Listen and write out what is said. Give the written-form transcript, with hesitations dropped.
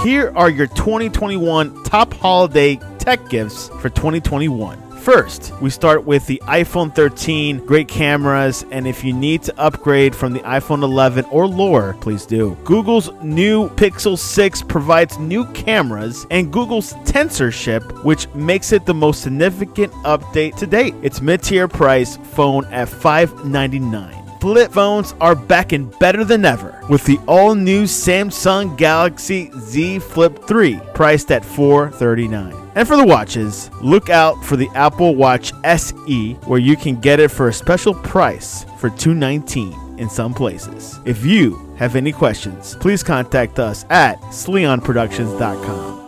Here are your 2021 top holiday tech gifts for 2021. First, we start with the iPhone 13, great cameras, and if you need to upgrade from the iPhone 11 or lower, please do. Google's new Pixel 6 provides new cameras and Google's Tensor chip, which makes it the most significant update to date. It's mid-tier price phone at $599. Flip phones are back and better than ever with the all-new Samsung Galaxy Z Flip 3, priced at $439. And for the watches, look out for the Apple Watch SE, where you can get it for a special price for $219 in some places. If you have any questions, please contact us at sleonproductions.com.